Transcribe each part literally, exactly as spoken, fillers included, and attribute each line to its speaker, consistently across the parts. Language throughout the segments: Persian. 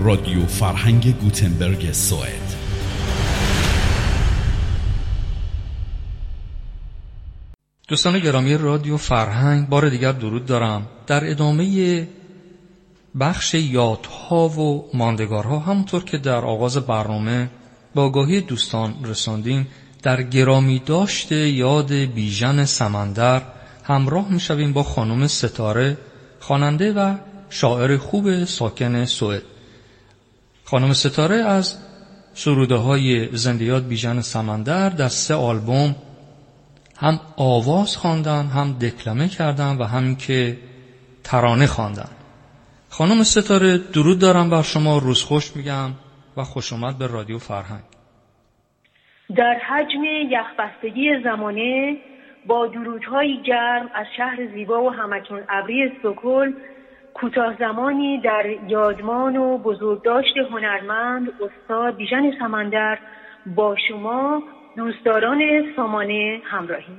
Speaker 1: رادیو فرهنگ گوتنبرگ سوئد.
Speaker 2: دوستان گرامی رادیو فرهنگ، بار دیگر درود دارم. در ادامه بخش یادها و ماندگارها، همونطور که در آغاز برنامه با آگاهی دوستان رساندیم، در گرامی داشته یاد بیژن سمندر همراه میشویم با خانم ستاره، خواننده و شاعر خوب ساکن سوئد. خانم ستاره از سروده های زنده یاد بیژن سمندر در سه آلبوم هم آواز خواندن، هم دکلمه کردن و هم که ترانه خواندن. خانم ستاره، درود دارم بر شما، روز خوش میگم و خوش آمد به رادیو فرهنگ.
Speaker 3: در حجم یخبستگی زمانه با درودهای گرم از شهر زیبا و همکنون ابری استکهلم، کوتاه زمانی در یادمان و بزرگداشت هنرمند استاد بیژن سمندر با شما دوستداران سامانه همراهیم.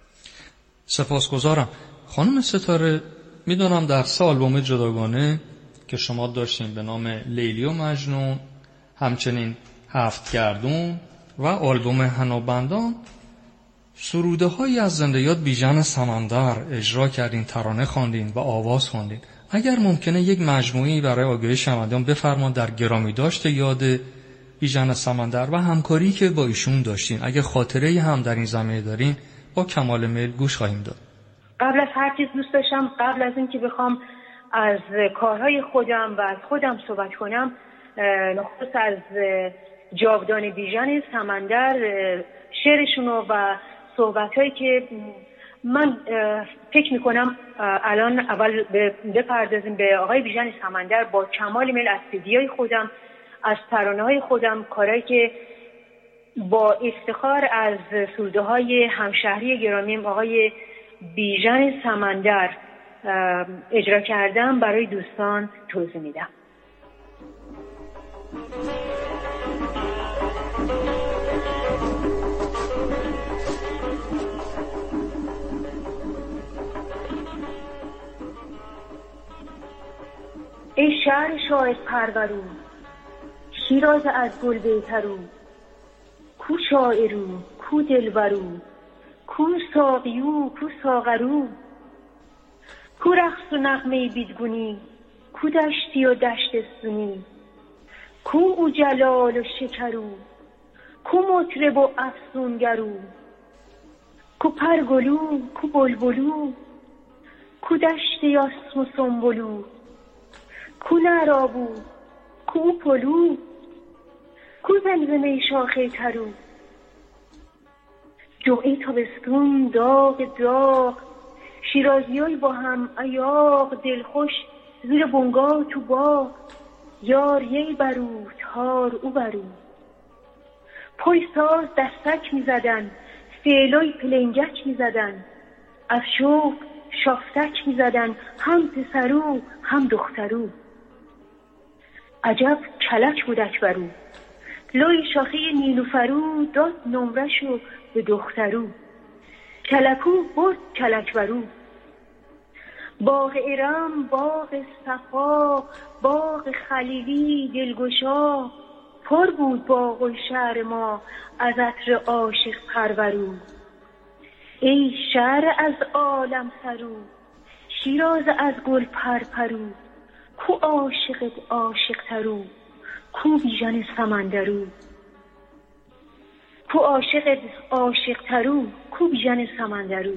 Speaker 2: سپاسگزارم. خانم ستاره، میدونم در سه آلبوم جداگانه که شما داشتین به نام لیلی و مجنون، همچنین هفت گردون و آلبوم حنابندان، سروده هایی از زنده یاد بیژن سمندر اجرا کردین، ترانه خواندین و آواز خواندین. اگر ممکنه یک مجموعی برای آگاهی شنوندگان بفرمایید در گرامی داشته یاد بیژن سمندر و همکاری که با ایشون داشتین، اگه خاطره هم در این زمینه دارین با کمال میل گوش خواهیم داد.
Speaker 3: قبل از هر چیز دوست داشتم قبل از اینکه بخوام از کارهای خودم و از خودم صحبت کنم، نخست از جاودان بیژن سمندر شعرشونو و صحبتهایی که من فکر میکنم الان اول بپردازیم به آقای بیژن سمندر با کمال میل از سیدیای خودم، از ترانه‌های خودم، کارهایی که با افتخار از سروده های همشهری گرامیم آقای بیژن سمندر اجرا کردم برای دوستان توضیح میدم. ای شهر شاهد پرورو، شیراز از گل بیترو، کو شاعرو، کو دلبرو، کو ساقیو، کو ساغرو، کو رقص و نغمه بیدگونی، کو دشتی و دشتستونی، کو او جلال و شکرو، کو مطرب و افسونگرو، کو پرگلو، کو بلبلو، کو دشت یاسم و سنبلو، کو نرابو، کو پلو، کو زمزمه شاخه ترو، جمعه تابستون داغ داغ، شیرازیای با هم ایاغ، دلخوش زیر بنگاه تو باغ، یار یی برو تار او برو، پای ساز دستک می زدن، فعلای پلنگک می زدن، از شوق شافتک می زدن، هم پسرو هم دخترو، عجب کلک بودک برو، لای شاخه نیلوفرو، داد نمرشو به دخترو، کلکو برد کلک برو، باغ ارم، باغ صفا، باغ خلیلی دلگشا، پر بود باغ و شهر ما از عطر عاشق پرورو، ای شهر از عالم سرو، شیراز از گل پرپرو، کو عاشقت عاشق ترو، کو بیژن سمندرو، کو عاشقت عاشق ترو، کو بیژن سمندرو.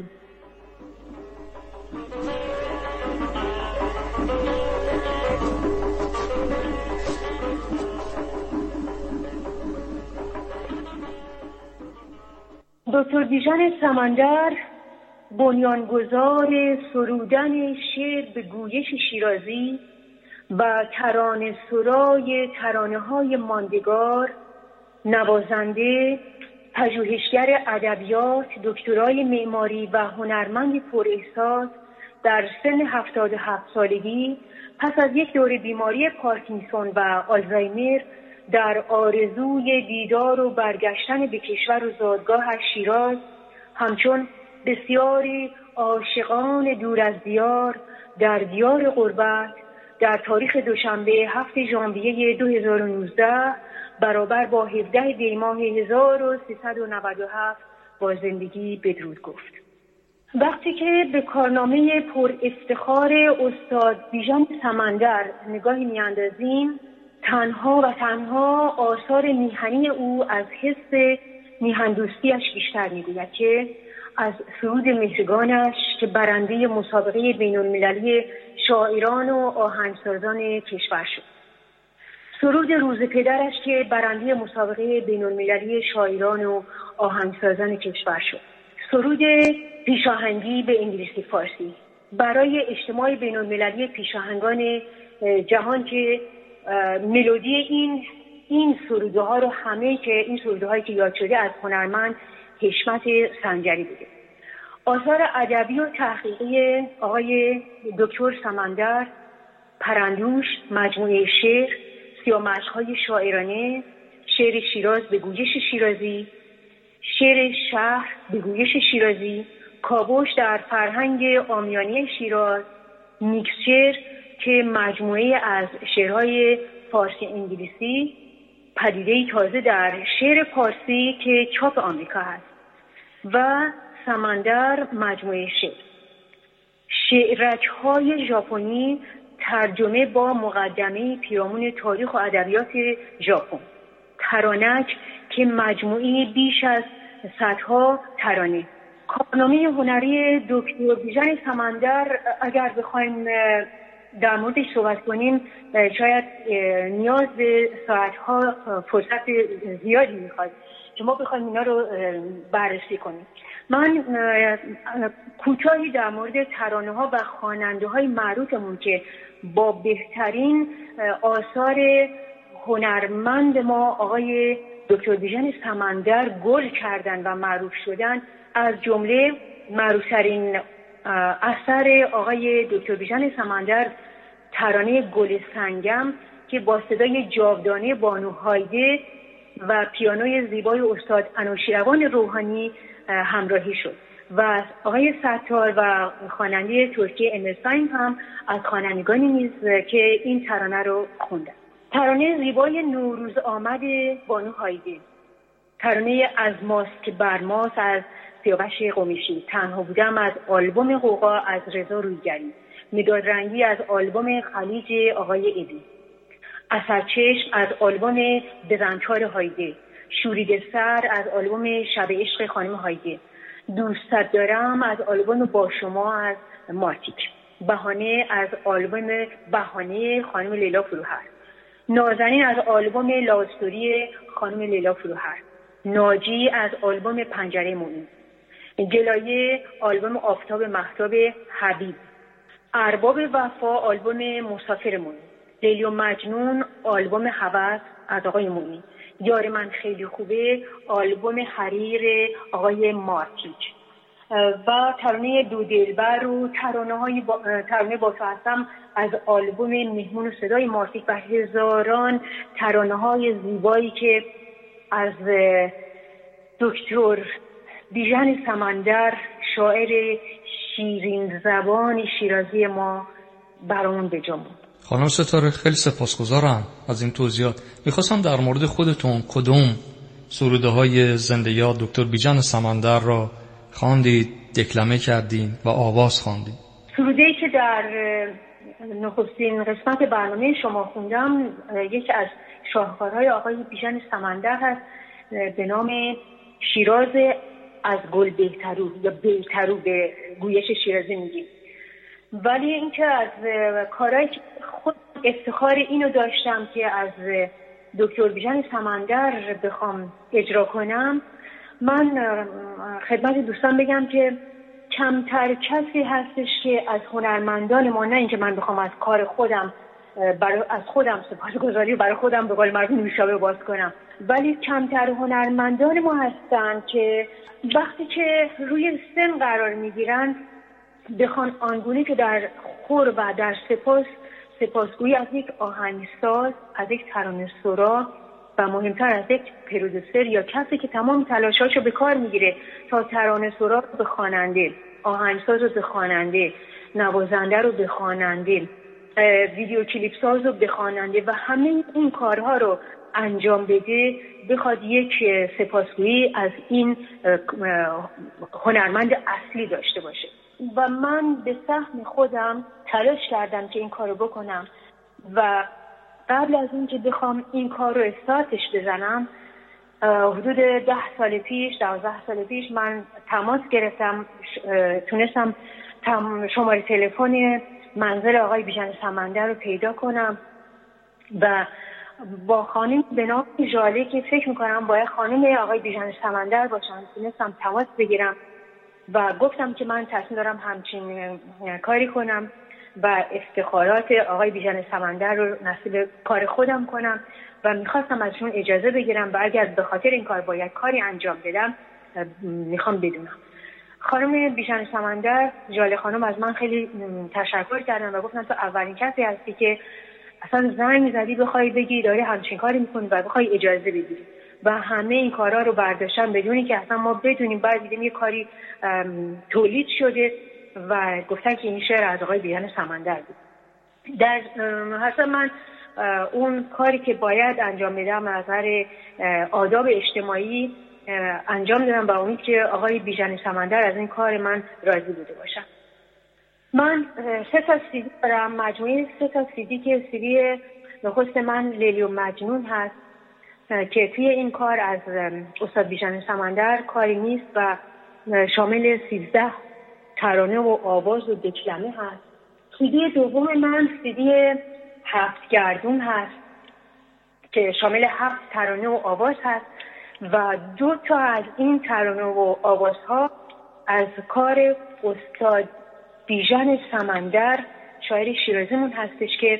Speaker 3: دکتر بیژن سمندر بنیانگذار سرودن شعر به گویش شیرازی و ترانه سرای ترانه های ماندگار، نوازنده، پژوهشگر ادبیات، دکترای معماری و هنرمند پراحساس، در سن هفتاد و هفت سالگی پس از یک دوره بیماری پارکینسون و آلزایمر در آرزوی دیدار و برگشتن به کشور و زادگاهش شیراز، همچون بسیاری عاشقان دور از دیار در دیار غربت در تاریخ دوشنبه هفتم ژانویه دو هزار و نوزده برابر با هفدهم دی ماه هزار و سیصد و نود و هفت با زندگی بدرود گفت. وقتی که به کارنامه پر افتخار استاد بیژن سمندر نگاهی میاندازیم، تنها و تنها آثار میهنی او از حس میهندوستیش بیشتر میگوید که از سرود مهرگانش که برنده مسابقه بین المللی شاعران و آهنگسازان کشور شد، سرود روز پدرش که برنده مسابقه بین المللی شاعران و آهنگسازان کشور شد، سرود پیشاهنگی به انگلیسی فارسی برای اجتماع بین المللی پیشاهنگان جهان که ملودی این این سروده ها رو همه که این سروده هایی که یاد شده از هنرمند حشمت سنجری بوده. آثار ادبی و تحقیقی آقای دکتر سمندر، پرندوش، مجموعه شعر، سیامشق‌های شاعرانه، شعر شیراز به گویش شیرازی، شعر شهر به گویش شیرازی، کاوش در فرهنگ عامیانه شیراز، میکسچر که مجموعه از شعرهای فارسی انگلیسی، پدیده‌ای تازه در شعر فارسی که چاپ آمریکا هست و سمندر مجموعه شعر، شعرک‌های ژاپنی ترجمه با مقدمه پیرامون تاریخ و ادبیات ژاپن، ترانک که مجموعه بیش از صدها ترانه. کارنامه هنری دکتر بیژن سمندر اگر بخوایم در موردش صحبت کنیم شاید نیاز به ساعتها فرصت زیادی میخواد که ما بخوایم اینا رو بررسی کنیم. من کوتاهی در مورد ترانه ها و خواننده های معروفمون که با بهترین آثار هنرمند ما آقای دکتر بیژن سمندر گل کردن و معروف شدن، از جمله معروفترین اثر آقای دکتر بیژن سمندر ترانه گل سنگم که با صدای جاودانه بانو هایده و پیانوی زیبای استاد انوشیروان روحانی همراهی شد و آقای ستار و خواننده ترکی امرسایم هم از خوانندگانی نیز که این ترانه رو خوندن. ترانه زیبای نوروز آمد بانو هایده، ترانه از ماست که بر ماست از سیاوش قمیشی، تنها بودم از آلبوم غوغا از رضا رویگری، مداد رنگی از آلبوم خلیج آقای ابی، اثرچشم از آلبوم بزنچار هایده، شورید سر از آلبوم شب عشق خانم هایده، دوستت دارم از آلبوم با شما از مارتیک، بهانه از آلبوم بهانه خانم لیلا فروهر، نازنین از آلبوم لاستوری خانم لیلا فروهر، ناجی از آلبوم پنجره موین، گلایه آلبوم آفتاب مهتاب حبیب، ارباب وفا آلبوم مسافر موین، لیلی و مجنون آلبوم هوس از آقای موین، یار من خیلی خوبه آلبوم حریر آقای مارتیک و ترانه دو دلبر و ترانه های با... ترانه با تو هستم از آلبوم مهمون و صدای مارتیک و هزاران ترانه های زیبایی که از دکتر بیژن سمندر شاعر شیرین زبان شیرازی ما برامون به جا موند.
Speaker 2: خانم ستاره خیلی سپاسگزارم از این توضیحات. میخواستم در مورد خودتون کدوم سروده های زنده یاد دکتر بیژن سمندر را خواندید، دکلمه کردین و آواز خواندید؟
Speaker 3: سروده‌ای که در نخستین قسمت برنامه شما خوندم یکی از شاهکارهای آقای بیژن سمندر هست به نام شیراز از گل بهترو یا بهترو به گویش شیرازی میگیم. ولی اینکه از کارهایی که خود افتخار اینو داشتم که از دکتر بیژن سمندر بخوام اجرا کنم، من خدمت دوستان بگم که کمتر کسی هستش که از هنرمندان ما، نه اینکه من بخوام از کار خودم برای از خودم سپاسگزاری برای خودم به قول معروف نوشابه باز کنم، ولی کمتر هنرمندان ما هستن که وقتی که روی سن قرار میگیرن بخوان آنگونه که در خور و در سپاس سپاسگویی از یک آهنگساز، از یک ترانه‌سرا و مهمتر از یک پرودوسر یا کسی که تمام تلاشاشو به کار میگیره تا ترانه‌سرا رو به خواننده، آهنگساز رو به خواننده، نوازنده رو به خواننده ویدیو کلیپ ساز و بخواننده و همه این کارها رو انجام بده بخواد یک سپاسگویی از این هنرمند اصلی داشته باشه. و من به سهم خودم تلاش کردم که این کار رو بکنم و قبل از این که بخوام این کار رو استارتش بزنم حدود ده سال پیش دوازده سال پیش من تماس گرفتم، تونستم شماره تلفن منزل آقای بیژن سمندر رو پیدا کنم و با خانم به نام ژاله که فکر میکنم باید خانم آقای بیژن سمندر باشن تونستم تماس بگیرم و گفتم که من تصمیم دارم همچین کاری کنم و افتخارات آقای بیژن سمندر رو نصیب کار خودم کنم و میخواستم ازشون اجازه بگیرم و اگر به خاطر این کار باید کاری انجام بدم میخوام بدونم. خانم بیژن سمندر، ژاله خانم، از من خیلی تشکر کردن و گفتن تو اولین کسی هستی که اصلا زنگ زدی بخوای بگی داری همچین کاری میکنی و بخوای اجازه بگیری و همه این کارا رو برداشتن بدونی که اصلا ما بدونیم. بعد دیدیم یه کاری تولید شده و گفتن که این شعر از آقای بیژن سمندر بود. در اصلا من اون کاری که باید انجام بدم از نظر آداب اجتماعی انجام دادم با امید که آقای بیژن سمندر از این کار من راضی بوده باشم. من سه تا سیدی دارم، مجموعه سه تا سیدی که سیدی نخست من لیلی و مجنون هست که توی این کار از استاد بیژن سمندر کاری نیست و شامل سیزده ترانه و آواز و دکلمه هست. سیدی دوم من سیدی هفت گردون هست که شامل هفت ترانه و آواز هست و دو تا از این ترانه و آوازها از کار استاد بیژن سمندر شاعر شیرازیمون هستش که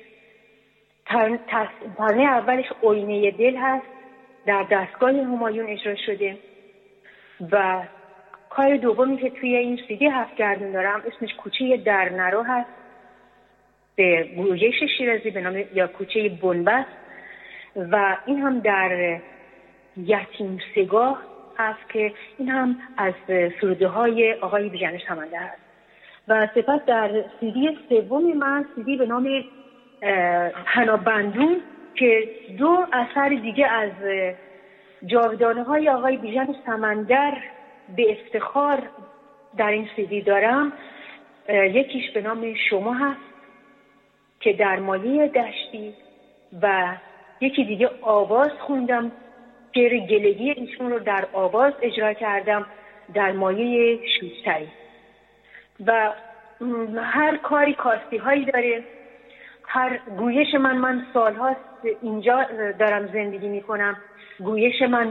Speaker 3: ترانه اولش آینه دل هست در دستگاه همایون اجرا شده و کار دومی که توی این سیدی هفت گردون دارم اسمش کوچه در نرو هست به گویش شیرازی به نام یا کوچه بنبست و این هم در یتیم سگاه هست که این هم از سروده های آقای بیژن سمندر هست. و سپس در سیدی سوم من سیدی به نام پنابندون که دو اثر دیگه از جاودانه های آقای بیژن سمندر به افتخار در این سیدی دارم. یکیش به نام شما هست که در مایه دشتی و یکی دیگه آواز خوندم شعر گلگی ایشون رو در آواز اجرا کردم در مایه شوستری و هر کاری کاستی هایی داره. هر گویش من من سالهاست اینجا دارم زندگی میکنم. گویش من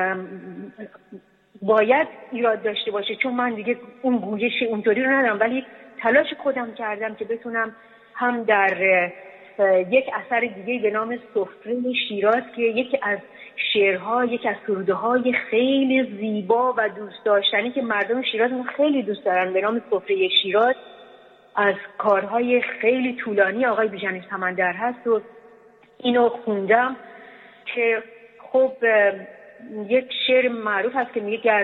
Speaker 3: باید ایراد داشته باشه چون من دیگه اون گویش اونطوری رو ندارم ولی تلاش خودم کردم که بتونم هم در یک اثر دیگه به نام سفره شیراز که یکی از شعرها یکی از سروده های خیلی زیبا و دوست داشتنی که مردم شیراز خیلی دوست دارن به نام سفره شیراز از کارهای خیلی طولانی آقای بیژن سمندر هست و اینو خوندم که خب یک شعر معروف هست که میگه گر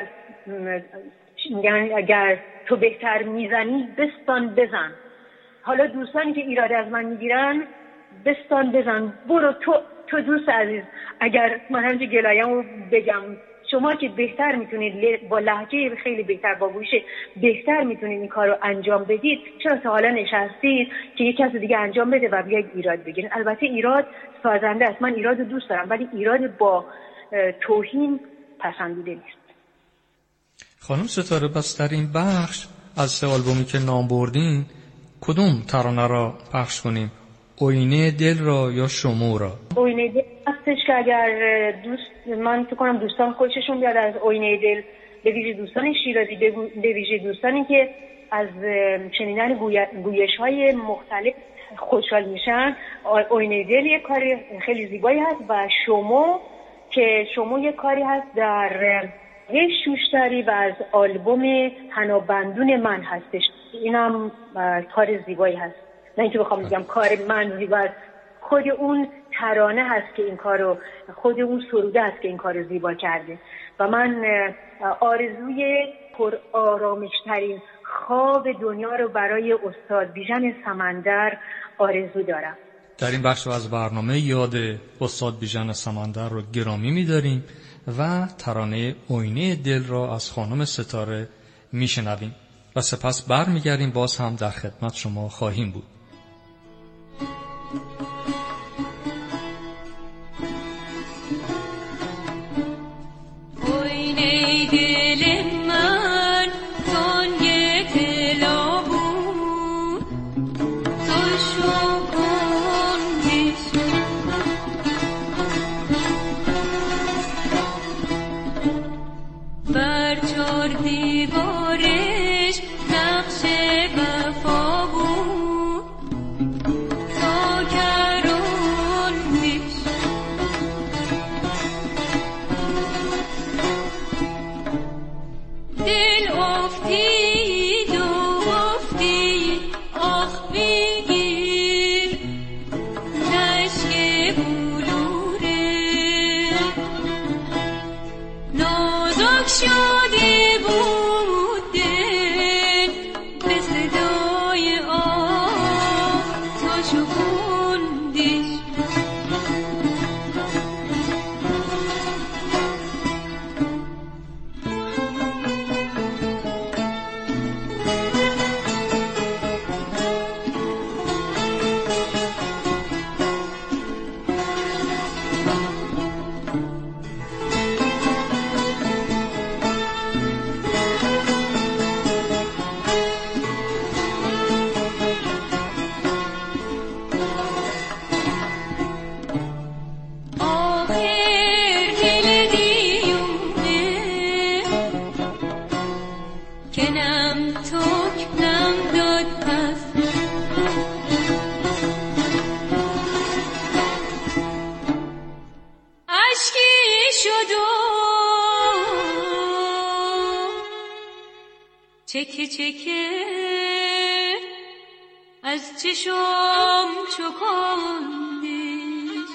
Speaker 3: اگر تو بهتر میزنی بستان بزن. حالا دوستانی که ایراد از من میگیرن بستان بزن، برو تو تو دوست عزیز، اگر من همینجا گلایم رو بگم شما که بهتر میتونید با لهجه خیلی بهتر با گوش بهتر میتونید این کار رو انجام بدید چرا تا حالا نشستید که یک کس دیگه انجام بده و بیاید ایراد بگیرید؟ البته ایراد سازنده است، من ایراد رو دوست دارم ولی ایراد با توهین پسندیده نیست.
Speaker 2: خانم ستاره بس در این بخش از سه آلبومی که نام بردین کدوم ترانه را پخش کنیم؟ آینه دل را یا شما را؟
Speaker 3: آینه دل هستش که اگر دوست من فکر کنم دوستان خوششون بیاد از آینه دل، به ویژه دوستان شیرازی، به ویژه دوستانی که از شنیدن گویش‌های مختلف خوشحال میشن. آینه دل یک کاری خیلی زیبایی هست و شما که شما یک کاری هست در یه شوشتری و از آلبوم پنابندون من هستش. اینم کار زیبایی هست، نه اینکه بخوام بگم کار من زیباست، خود اون ترانه هست که این کارو، خود اون سروده هست که این کارو زیبا کرده و من آرزوی پر آرامشترین خواب دنیا رو برای استاد بیژن سمندر آرزو دارم.
Speaker 2: در این بخش از برنامه یاد استاد بیژن سمندر رو گرامی می‌داریم و ترانه آینه دل را از خانم ستاره میشنویم و سپس برمیگردیم باز هم در خدمت شما خواهیم بود.
Speaker 4: چکه چکه از چشم چکاندیش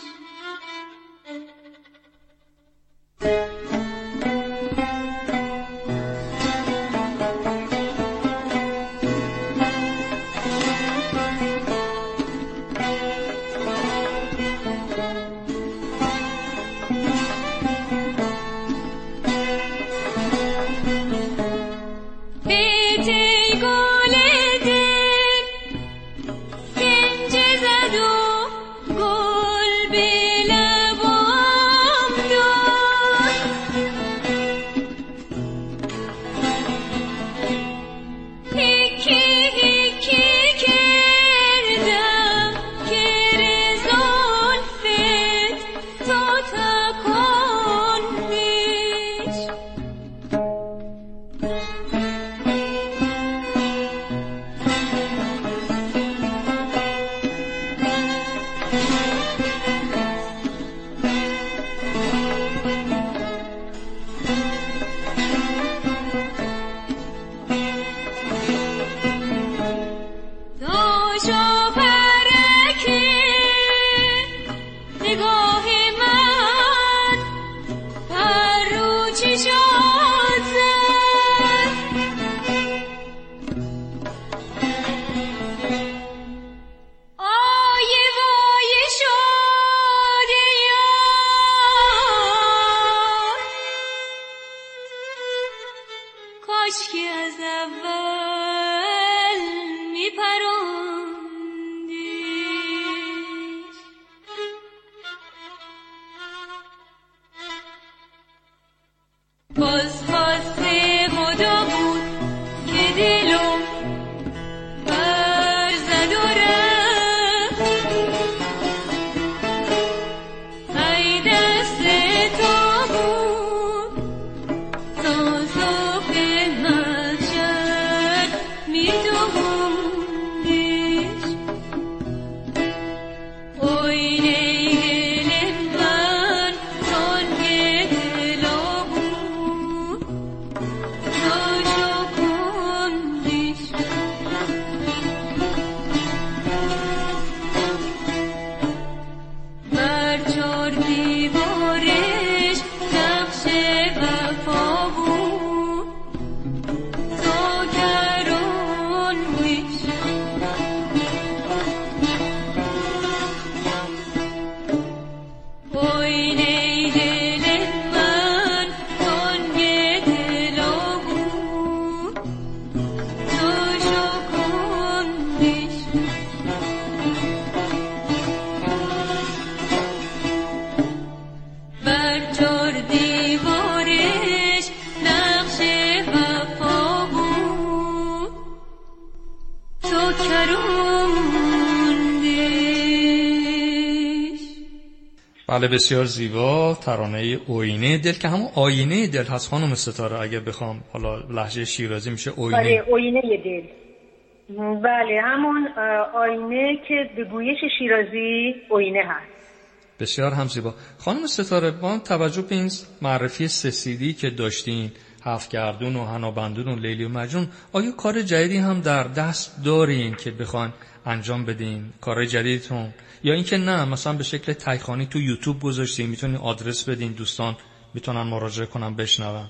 Speaker 2: بله بسیار زیبا، ترانه آینه دل که همون آینه دل هست خانم ستاره. اگه بخوام حالا لهجه شیرازی میشه آینه.
Speaker 3: بله آینه دل. بله همون آینه که به گویش شیرازی آینه هست.
Speaker 2: بسیار هم زیبا. خانم ستاره با توجه به این معرفی سه سیدی که داشتین، هفت گردون و حنابندون و لیلی و مجنون، آیا کار جدیدی هم در دست دارین که بخوان انجام بدین؟ کارهای جدیدتون یا اینکه نه مثلا به شکل تایخوانی تو یوتیوب گذاشتین، میتونین آدرس بدین دوستان میتونن مراجعه کنن بشنون؟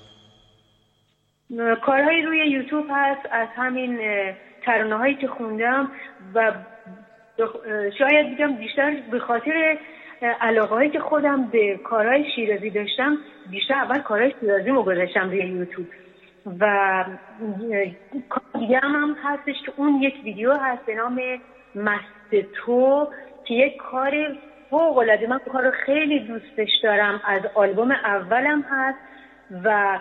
Speaker 3: کارهای روی یوتیوب هست از همین ترانه‌هایی که خوندم و شاید بگم بیشتر به خاطر علاقه‌هایی که خودم به کارهای شیرازی داشتم، بیشتر اول کارهای شیرازی رو گذاشتم روی یوتیوب و کار دیگه هم, هم هستش که اون یک ویدیو هست به نام مست تو که یک کار فوق‌العاده، من کار رو خیلی دوستش دارم، از آلبوم اولم هست و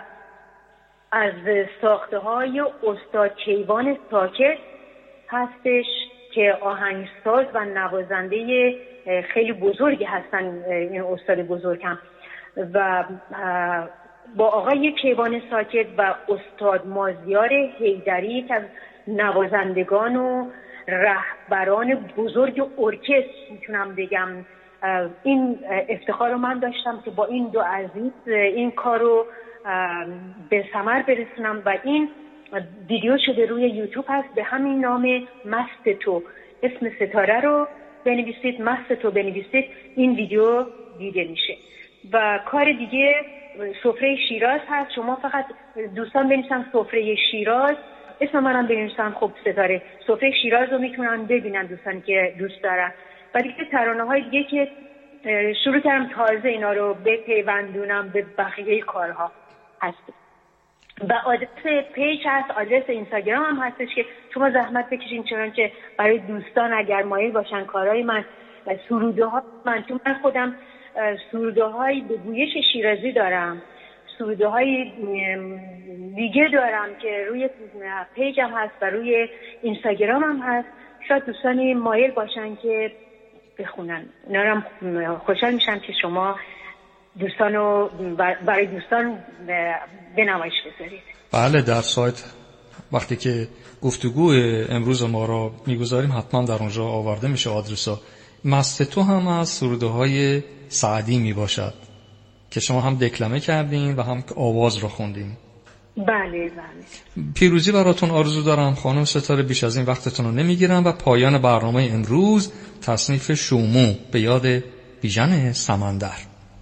Speaker 3: از ساخته های استاد کیوان ساکت هستش که آهنگساز و نوازنده خیلی بزرگی هستن این استاد بزرگم و با آقای کیوان ساکت و استاد مازیار حیدری که از نوازندگان و رهبران بزرگ ارکستر میتونم بگم، این افتخار رو من داشتم که با این دو عزیز این کار رو به ثمر برسونم و این ویدیو شده روی یوتیوب هست به همین نام مست تو. اسم ستاره رو بنویسید، مست تو بنویسید، این ویدیو دیده میشه. و کار دیگه سفره شیراز هست، شما فقط دوستان بنویسن سفره شیراز، اسم منم بنویسن، خب ستاره سفره شیراز رو میتونن ببینن دوستان که دوست دارن. و دیگه ترانه های دیگه که شروع کردم تازه اینا رو بپیوندونم به بقیه کارها هست. و آدرس پیج هست، آدرس اینستاگرام هم هستش که شما زحمت بکشین، چنانچه برای دوستان اگر مایل باشن کارهای من و سروده ها من تو من خودم سروده های به گویش شیرازی دارم، سروده های دیگه دارم که روی پیجم هست و روی اینستاگرام هم هست. شاید دوستانی مایل باشن که بخونن، اونا هم خوشحال میشم که شما دوستانو برای دوستان به نمایش بذارید.
Speaker 2: بله در سایت وقتی که گفتگو امروز ما رو میگذاریم حتما در اونجا آورده میشه آدرسا. مست تو هم از سروده های سعدی میباشد که شما هم دکلمه کردین و هم آواز رو خوندین.
Speaker 3: بله بله.
Speaker 2: پیروزی براتون آرزو دارم خانم ستاره، بیش از این وقتتون رو نمیگیرم و پایان برنامه امروز تصنیف شومو به یاد بیژن سمندر.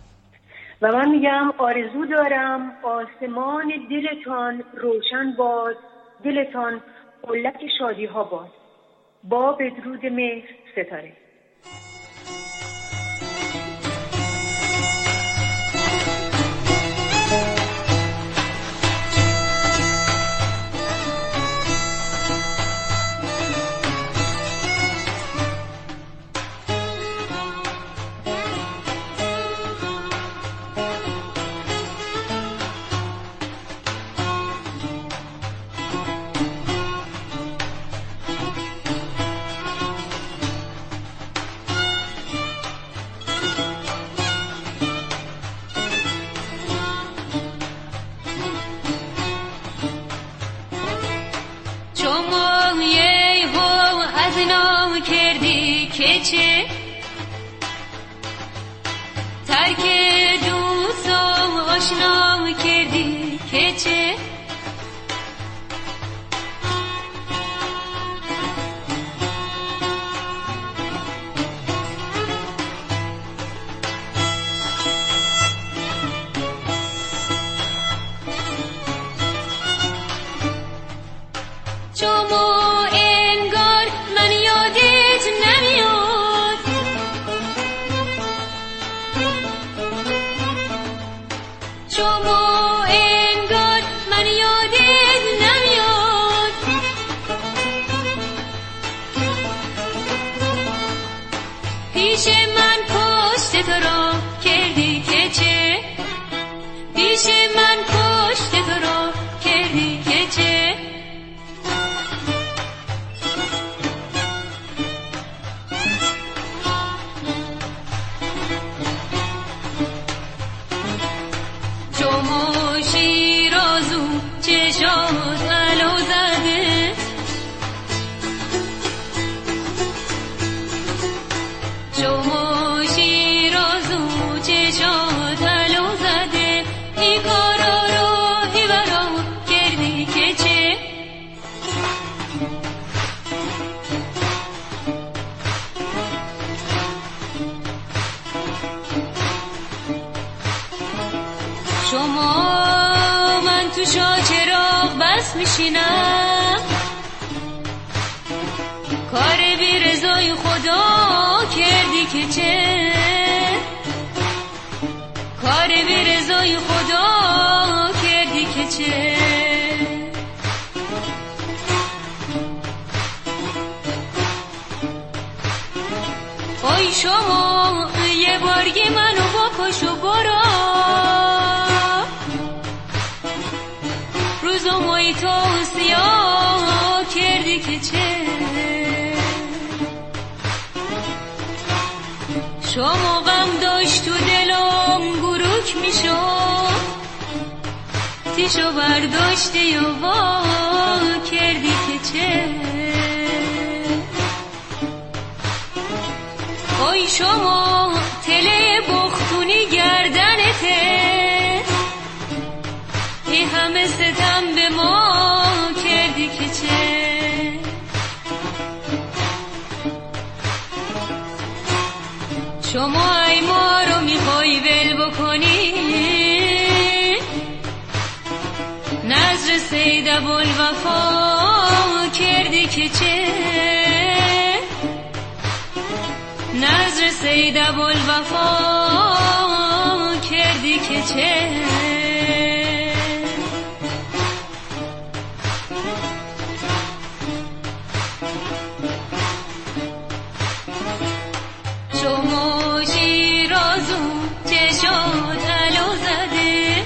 Speaker 3: و من میگم آرزو دارم آسمان دلتان روشن باد، دلتان قلت شادی ها باد. با بدرود مهر ستاره.
Speaker 4: چه ترک دوست و آشنا کردی که چه شما من تو شاه چراغ بس میشینم، کار بی رضای خدا کردی که چه، کار بی رضای خدا کردی که چه. آی شما یه بارگی منو بکش و برو، روزو مای تو سیاه کردی که چه. شما غم داشت تو دلم گروک میشد، تیشو برداشتی و وا کردی که چه. آی شما تله بختونی گردنته، ای همه ستم به ما کردی که چه. شما ای ما رو میخوای ول بکنی، نظر سید ابوالوفا کردی که چه، نظر سید ابوالوفا کردی که چه. شما شیرازو چشات علو زده،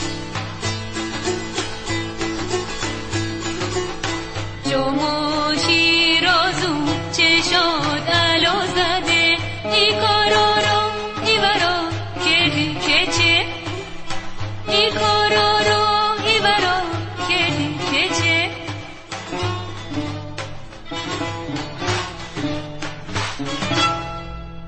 Speaker 4: شما شیرازو چشات علو زده، ای کارا رو ای برا کردی